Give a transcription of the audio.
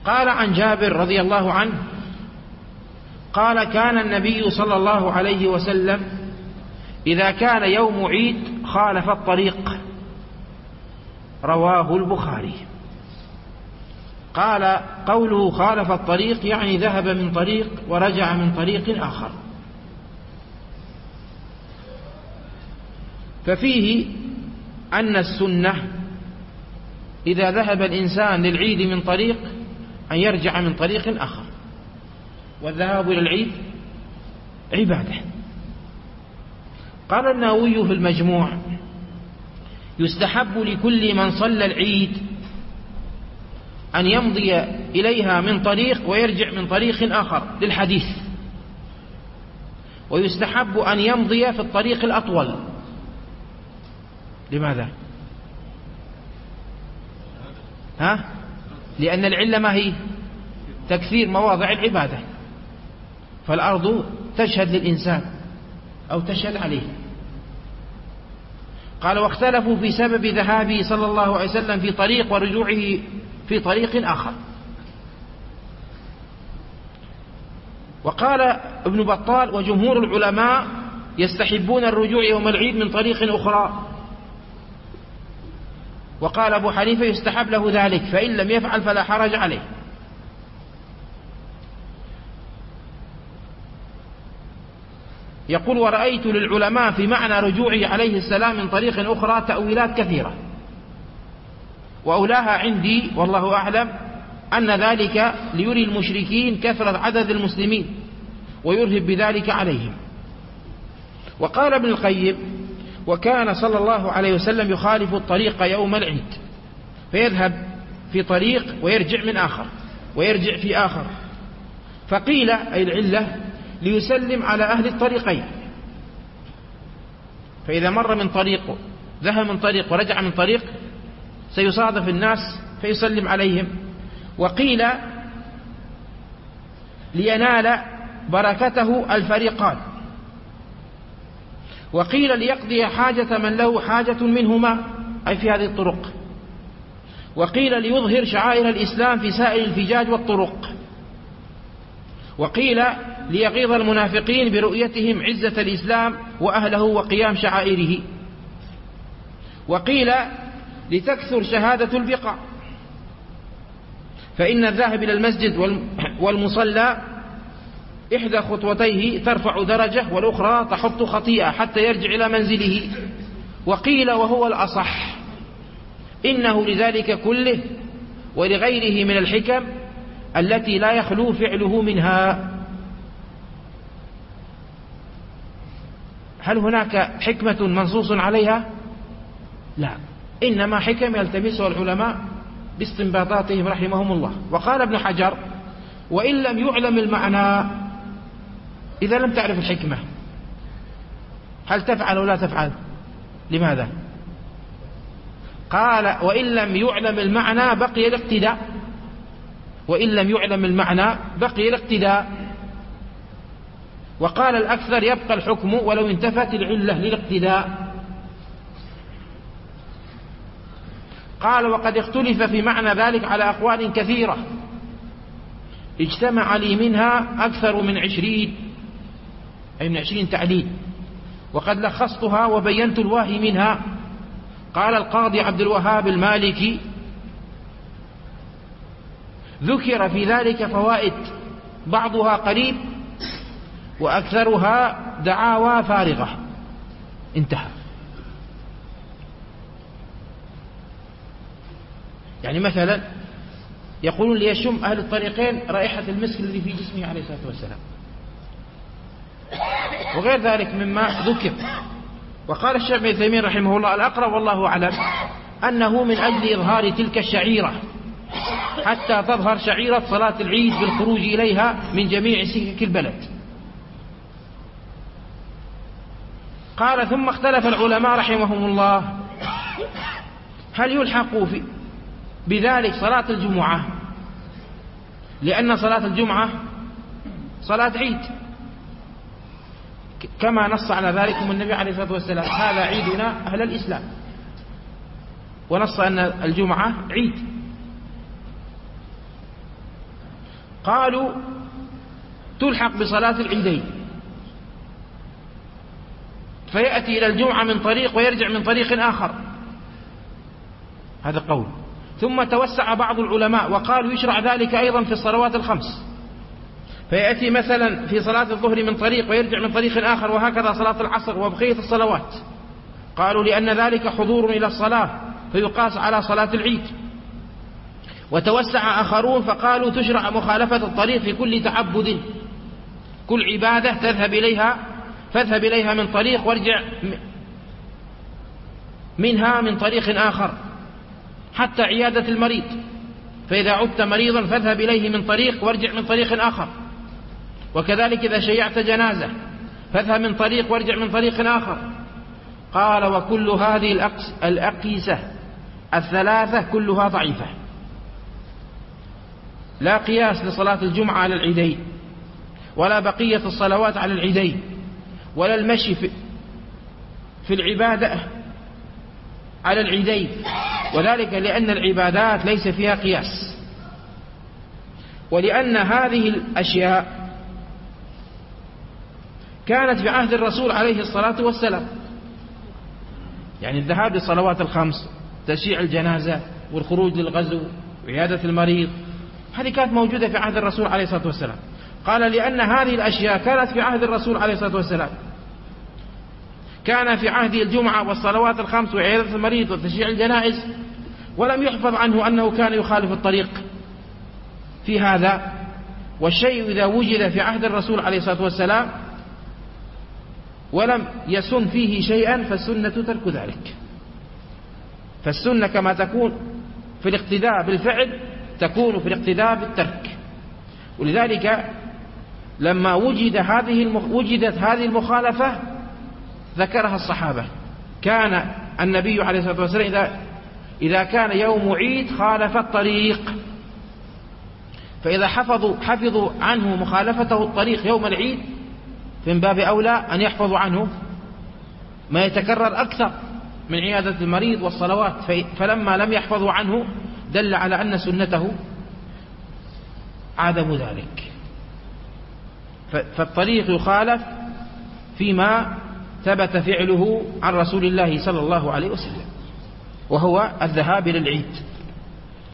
قال عن جابر رضي الله عنه قال كان النبي صلى الله عليه وسلم إذا كان يوم عيد خالف الطريق. رواه البخاري. قال قوله خالف الطريق يعني ذهب من طريق ورجع من طريق آخر. ففيه أن السنة إذا ذهب الإنسان للعيد من طريق أن يرجع من طريق آخر، والذهاب إلى العيد عبادة. قال النووي في المجموع يستحب لكل من صلى العيد أن يمضي إليها من طريق ويرجع من طريق آخر للحديث، ويستحب أن يمضي في الطريق الأطول. لماذا؟ لأن العلة ما هي؟ تكثير مواضع العبادة، فالأرض تشهد للإنسان أو تشهد عليه. قال واختلفوا في سبب ذهابه صلى الله عليه وسلم في طريق ورجوعه في طريق آخر. وقال ابن بطال وجمهور العلماء يستحبون الرجوع يوم العيد من طريق أخرى. وقال أبو حنيفة يستحب له ذلك، فإن لم يفعل فلا حرج عليه. يقول ورأيت للعلماء في معنى رجوعه عليه السلام من طريق أخرى تأويلات كثيرة، وأولاها عندي والله أعلم أن ذلك ليري المشركين كثرة عدد المسلمين ويرهب بذلك عليهم. وقال ابن القيم وكان صلى الله عليه وسلم يخالف الطريق يوم العيد، فيذهب في طريق ويرجع من آخر ويرجع في آخر. فقيل أي العلة ليسلم على أهل الطريقين، فإذا مر من طريق ذهب من طريق ورجع من طريق سيصادف الناس فيسلم عليهم. وقيل لينال بركته الفريقان، وقيل ليقضي حاجة من له حاجة منهما أي في هذه الطرق، وقيل ليظهر شعائر الإسلام في سائر الفجاج والطرق، وقيل ليغيظ المنافقين برؤيتهم عزة الإسلام وأهله وقيام شعائره، وقيل لتكثر شهادة البقاء، فإن الذاهب إلى المسجد والمصلى إحدى خطوتيه ترفع درجة والأخرى تحط خطيئة حتى يرجع إلى منزله. وقيل وهو الأصح إنه لذلك كله ولغيره من الحكم التي لا يخلو فعله منها. هل هناك حكمة منصوص عليها؟ لا، إنما حكم يلتمسها العلماء باستنباطاتهم رحمهم الله. وقال ابن حجر وإن لم يعلم المعنى، إذا لم تعرف الحكمة هل تفعل ولا تفعل؟ لماذا؟ قال وإن لم يعلم المعنى بقي الاقتداء، وإن لم يعلم المعنى بقي الاقتداء. وقال الأكثر يبقى الحكم ولو انتفت العلة للاقتداء. قال وقد اختلف في معنى ذلك على أقوال كثيرة اجتمع لي منها أكثر من 20 أي من 20 تعليل، وقد لخصتها وبينت الواهي منها. قال القاضي عبد الوهاب المالكي ذكر في ذلك فوائد بعضها قريب وأكثرها دعاوى فارغة. انتهى. يعني مثلا يقولون ليشم أهل الطريقين رائحة المسك الذي في جسمه عليه الصلاة والسلام، وغير ذلك مما ذكر. وقال الشيخ ابن تيمية رحمه الله الأقرب والله أعلم أنه من أجل إظهار تلك الشعيرة حتى تظهر شعيرة صلاة العيد بالخروج إليها من جميع سكك البلد. قال ثم اختلف العلماء رحمهم الله هل يلحق بذلك صلاة الجمعة، لأن صلاة الجمعة صلاة عيد كما نص على ذلك النبي عليه الصلاة والسلام هذا عيدنا أهل الإسلام، ونص أن الجمعة عيد. قالوا تلحق بصلاة العيدين، فيأتي إلى الجمعة من طريق ويرجع من طريق آخر، هذا قول. ثم توسع بعض العلماء وقالوا يشرع ذلك أيضا في الصلوات الخمس، فيأتي مثلا في صلاة الظهر من طريق ويرجع من طريق آخر، وهكذا صلاة العصر وبقية الصلوات. قالوا لأن ذلك حضور إلى الصلاة فيقاس على صلاة العيد. وتوسع آخرون فقالوا تشرع مخالفة الطريق في كل تعبد، كل عبادة فاذهب إليها من طريق وارجع منها من طريق آخر، حتى عيادة المريض، فإذا عدت مريضا فاذهب إليه من طريق وارجع من طريق آخر. وكذلك إذا شيعت جنازة فاذهب من طريق وارجع من طريق آخر. قال وكل هذه الأقيسة الثلاثة كلها ضعيفة، لا قياس لصلاة الجمعة على العيدين، ولا بقية الصلوات على العيدين، ولا المشي في العبادة على العيدين، وذلك لأن العبادات ليس فيها قياس، ولأن هذه الأشياء كانت في عهد الرسول عليه الصلاة والسلام، يعني الذهاب للصلوات الخمس، تشييع الجنازة، والخروج للغزو، وعيادة المريض، هذه كانت موجودة في عهد الرسول عليه الصلاة والسلام. قال لأن هذه الأشياء كانت في عهد الرسول عليه الصلاة والسلام، كان في عهده الجمعة والصلوات الخمس وعيادة المريض وتشييع الجنائز، ولم يحفظ عنه أنه كان يخالف الطريق في هذا. والشيء إذا وجد في عهد الرسول عليه الصلاة والسلام ولم يسن فيه شيئا فالسنة ترك ذلك. فالسنة كما تكون في الاقتداء بالفعل تكون في الاقتداء بالترك. ولذلك لما وجدت هذه المخالفة ذكرها الصحابة. كان النبي عليه الصلاة والسلام إذا كان يوم عيد خالف الطريق، فإذا حفظوا عنه مخالفته الطريق يوم العيد من باب أولى أن يحفظوا عنه ما يتكرر أكثر من عيادة المريض والصلوات. فلما لم يحفظوا عنه دل على أن سنته عدم ذلك. فالطريق يخالف فيما ثبت فعله عن رسول الله صلى الله عليه وسلم، وهو الذهاب إلى العيد.